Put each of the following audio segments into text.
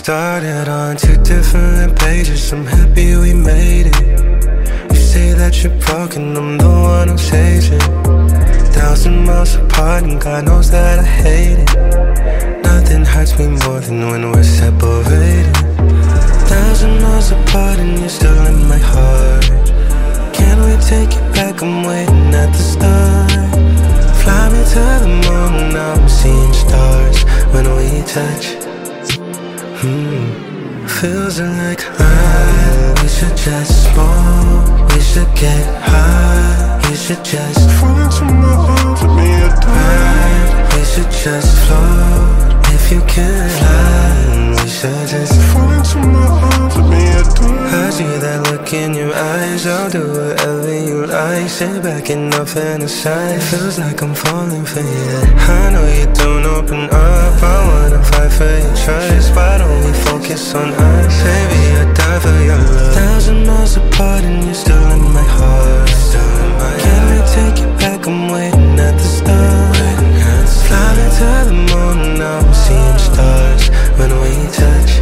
started on two different pages. I'm happy we made it. You say that you're broken, I'm the one who's changing. 1,000 miles apart and God knows that I hate it. Nothing hurts me more than when we're separated. 1,000 miles apart and you're still in my heart. Can't we take it back? I'm waiting at the start. Fly me to the moon, now I'm seeing stars when we touch. Feels like we should just smoke, we should get high, we should just fall into my arms with me at night. We should just float, if you can fly. We should just fall into my arms with me at night. I see that look in your eyes, I'll do whatever you like. Sit back and I'll fantasize. Feels like I'm falling for you. I know you don't open up, I wanna fight for your trust. Why don't we focus on us? Baby, I'd die for your love. 1,000 miles apart and you're still in my heart. Can we take it back? I'm waiting at the start. Fly me to the moon, now I'm seeing stars when we touch.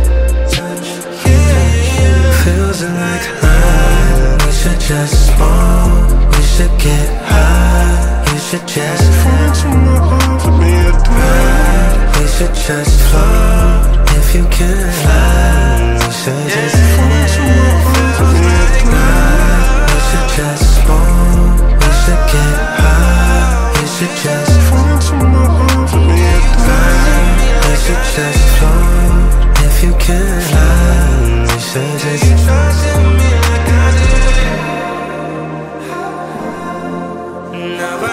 Feels like we should just smoke, we should get high, we should just fall into my arms with me at night. We should just float, if you can fly. We should just fall into my arms with me at night. We should just smoke, we should get high, we should just fall into my arms with me at night. We should just float, if you can fly. We should just trust in me like I did. Now